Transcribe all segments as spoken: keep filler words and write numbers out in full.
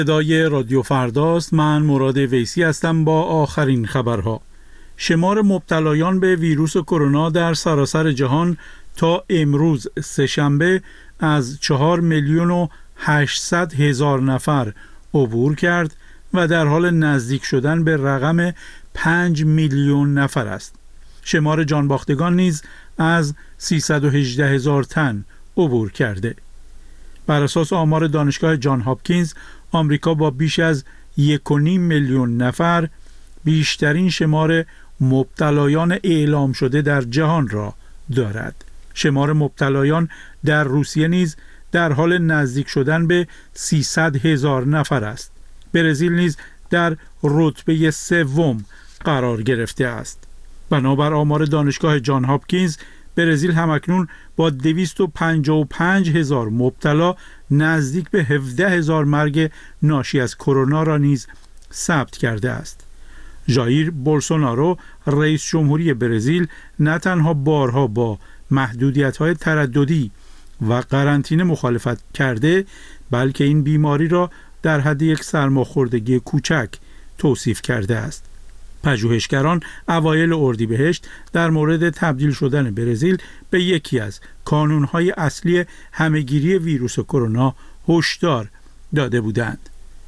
صدای رادیو فرداست. من مراد ویسی هستم با آخرین خبرها. شمار مبتلایان به ویروس کرونا در سراسر جهان تا امروز سه‌شنبه از چهار میلیون و هشتصد هزار نفر عبور کرد و در حال نزدیک شدن به رقم پنج میلیون نفر است. شمار جانباختگان نیز از سیصد و هجده هزار تن عبور کرده. بر اساس آمار دانشگاه جان هاپکینز، آمریکا با بیش از یک و نیم میلیون نفر بیشترین شمار مبتلایان اعلام شده در جهان را دارد. شمار مبتلایان در روسیه نیز در حال نزدیک شدن به سیصد هزار نفر است. برزیل نیز در رتبه سوم قرار گرفته است. بنابر آمار دانشگاه جان هاپکینز، برزیل همکنون با دویست و پنجاه و پنج هزار مبتلا نزدیک به هفده هزار مرگ ناشی از کرونا را نیز ثبت کرده است. ژائیر بولسونارو، رئیس جمهوری برزیل، نه تنها بارها با محدودیت‌های ترددی و قرنطینه مخالفت کرده، بلکه این بیماری را در حد یک سرماخوردگی کوچک توصیف کرده است. پژوهشگران اوایل اردیبهشت در مورد تبدیل شدن برزیل به یکی از کانون‌های اصلی همه‌گیری ویروس کرونا هشدار داده بودند.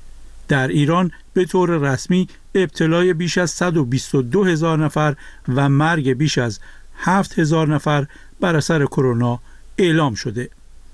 در ایران به طور رسمی ابتلای بیش از صد و بیست و دو هزار نفر و مرگ بیش از هفت هزار نفر بر اثر کرونا اعلام شده.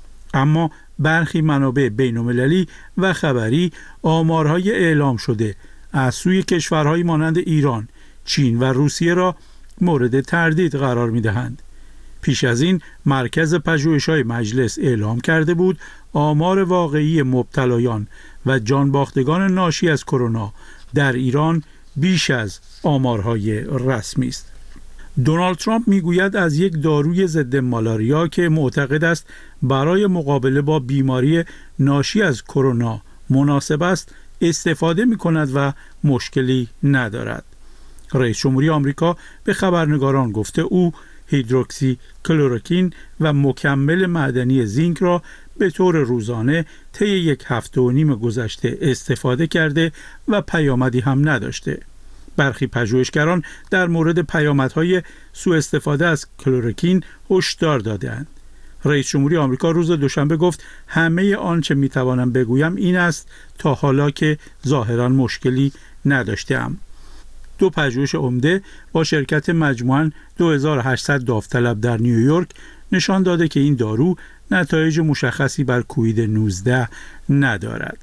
اما برخی منابع بین‌المللی و خبری آمارهای اعلام شده از سوی کشورهای مانند ایران، چین و روسیه را مورد تردید قرار می‌دهند. پیش از این مرکز پژوهش‌های مجلس اعلام کرده بود آمار واقعی مبتلایان و جانباختگان ناشی از کرونا در ایران بیش از آمارهای رسمی است. دونالد ترامپ میگوید از یک داروی ضد مالاریا که معتقد است برای مقابله با بیماری ناشی از کرونا مناسب است استفاده می‌کند و مشکلی ندارد. رئیس جمهوری آمریکا به خبرنگاران گفته او هیدروکسی کلروکین و مکمل معدنی زینک را به طور روزانه طی یک هفته و نیم گذشته استفاده کرده و پیامدی هم نداشته. برخی پژوهشگران در مورد پیامدهای سوء استفاده از کلروکین هشدار دادند. رئیس جمهوری آمریکا روز دوشنبه گفت همه آنچه میتوانم بگویم این است تا حالا که ظاهراً مشکلی نداشته‌ام. دو پژوهش عمده با شرکت مجموعاً دو هزار و هشتصد داوطلب در نیویورک نشان داده که این دارو نتایج مشخصی بر کووید نوزده ندارد.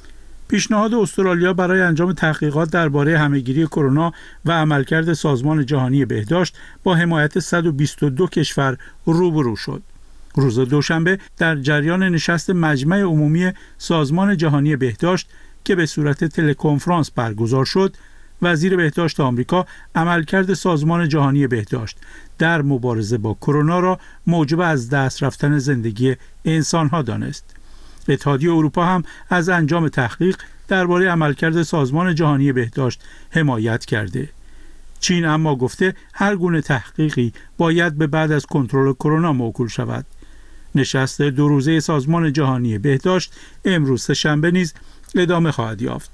پیشنهاد استرالیا برای انجام تحقیقات درباره همه‌گیری کرونا و عملکرد سازمان جهانی بهداشت با حمایت صد و بیست و دو کشور روبرو شد. روز دوشنبه در جریان نشست مجمع عمومی سازمان جهانی بهداشت که به صورت تلکنفرانس برگزار شد، وزیر بهداشت آمریکا عملکرد سازمان جهانی بهداشت در مبارزه با کرونا را موجب از دست رفتن زندگی انسان‌ها دانست. اتحادیه اروپا هم از انجام تحقیق درباره عملکرد سازمان جهانی بهداشت حمایت کرده. چین اما گفته هر گونه تحقیقی باید به بعد از کنترل کرونا موکول شود. نشست دو روزه سازمان جهانی بهداشت امروز سه‌شنبه نیز ادامه خواهد یافت.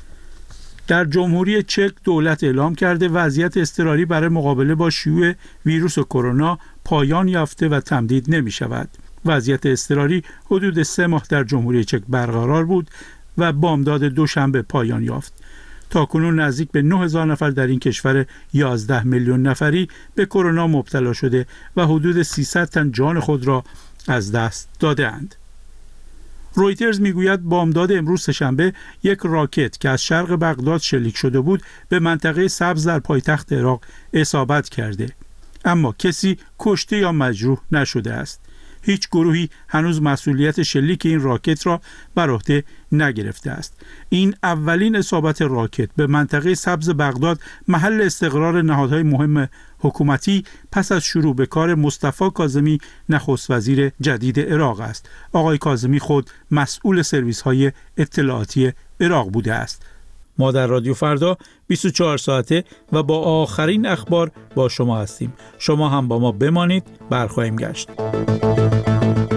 در جمهوری چک دولت اعلام کرده وضعیت اضطراری برای مقابله با شیوع ویروس کرونا پایان یافته و تمدید نمی شود. وضعیت اضطراری حدود سه ماه در جمهوری چک برقرار بود و بامداد دوشنبه پایان یافت. تاکنون نزدیک به نه هزار نفر در این کشور یازده میلیون نفری به کرونا مبتلا شده و حدود سیصد تن جان خود را از دست داده‌اند. رویترز میگوید بامداد امروز سه‌شنبه یک راکت که از شرق بغداد شلیک شده بود به منطقه سبز در پایتخت عراق اصابت کرده، اما کسی کشته یا مجروح نشده است. هیچ گروهی هنوز مسئولیت شلیک این راکت را بر عهده نگرفته است. این اولین اصابت راکت به منطقه سبز بغداد، محل استقرار نهادهای مهم حکومتی پس از شروع به کار مصطفی کاظمی نخست وزیر جدید عراق است. آقای کاظمی خود مسئول سرویس‌های اطلاعاتی عراق بوده است. ما در رادیو فردا بیست و چهار ساعته و با آخرین اخبار با شما هستیم. شما هم با ما بمانید، برخواهیم گشت.